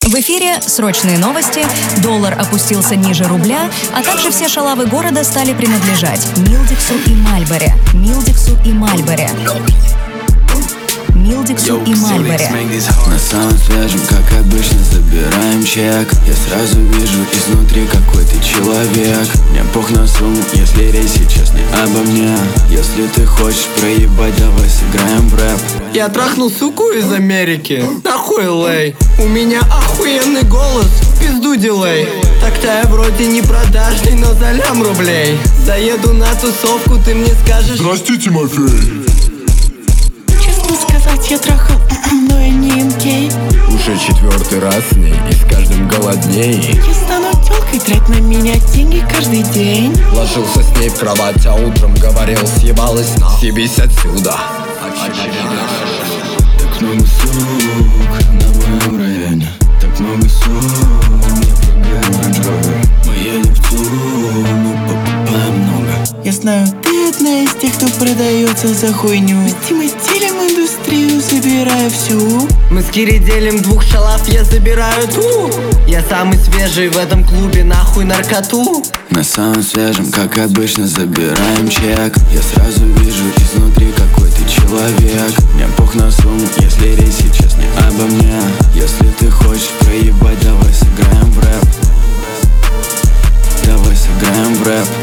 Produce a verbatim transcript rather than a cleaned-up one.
В эфире срочные новости, доллар опустился ниже рубля, а также все шалавы города стали принадлежать Милдексу и Мальборе. Милдексу и Мальборе. Милдексу и Мальборе. На самом свежем, как обычно, забираем чек. Я сразу вижу изнутри, какой ты человек. Мне пох на сумму, если речь сейчас не обо мне. Если ты хочешь проебать, давай сыграем в рэп. Я трахнул суку из Америки, нахуй лей. У меня охуенный голос, пизду дилей. Так-то я вроде не продажный, но за лям рублей. Заеду на тусовку, ты мне скажешь: здрасте, Тимофей. Честно сказать, я трахал, но я не инкей. Уже четвертый раз с ней, и с каждым голодней. Я стану тёлкой, трать на меня деньги каждый день. Ложился с ней в кровать, а утром говорил: съебалась на, съебись отсюда. Так много сук на моем районе, так много сук, мне пробил Range Rover. Мы едем в Тулу, мы покупаем много. Я знаю, ты одна из тех, кто продается за хуйню. Мы делим индустрию, забирая всю. Мы с Кири делим двух шалав, я забираю ту. Я самый свежий в этом клубе, нахуй наркоту. На самом свежем, как обычно, забираем чек. Я сразу вижу изнутри, какой ты человек. Мне пох на сумму, если речь сейчас не обо мне. Если ты хочешь проебать, давай сыграем в рэп. Давай сыграем в рэп.